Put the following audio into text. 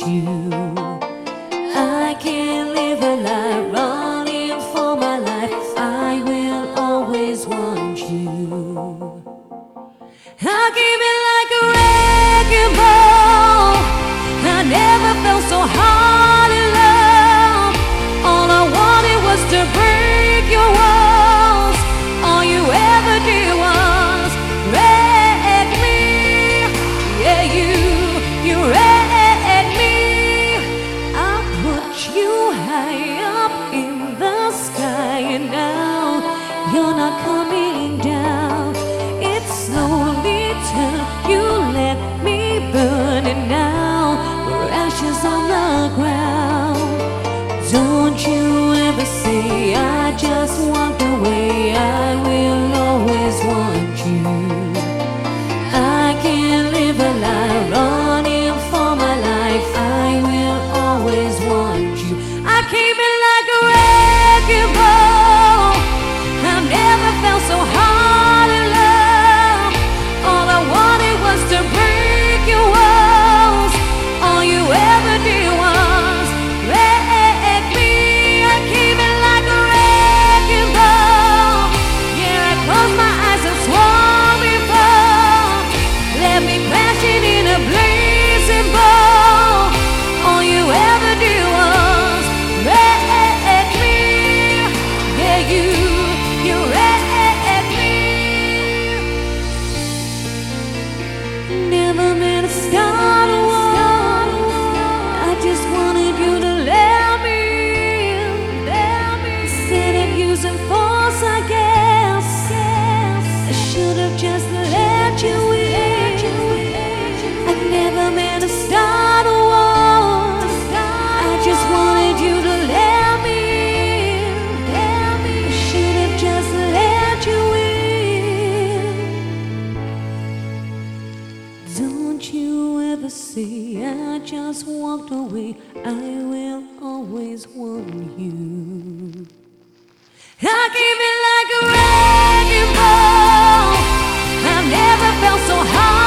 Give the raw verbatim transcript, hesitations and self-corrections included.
you. I can't live a life running for my life. I will always want you. I came in like a wrecking ball. I never felt so hard in love. All I wanted was to break your walls. All you ever did was wreck me. Yeah, you, you wrecked me. I put you high up in the sky, and now you're not coming down. It's slowly till you let me burn, and now we're ashes on the ground. Don't you ever say I just walked away. I will always want you. I can't live a life running for my life. I will always want you. I came in like a wrecking ball. I've never felt so hard in love. All I wanted was to break your walls. All you ever did was wreck me. I came in like a wrecking ball. Yeah, I closed my eyes and swore before. Left me crashing in a blazing ball. All you ever did was wreck me. Yeah, you, you wrecked me. Never meant to start a war. I just wanted you to let me in. Let me instead of using force, I guess I should have just let you in. I never meant to start a war. I just wanted you to let me in. I should have just let you in. Don't you ever say I just walked away. I will always want you. I came in like a wrecking ball. I've never felt so hard.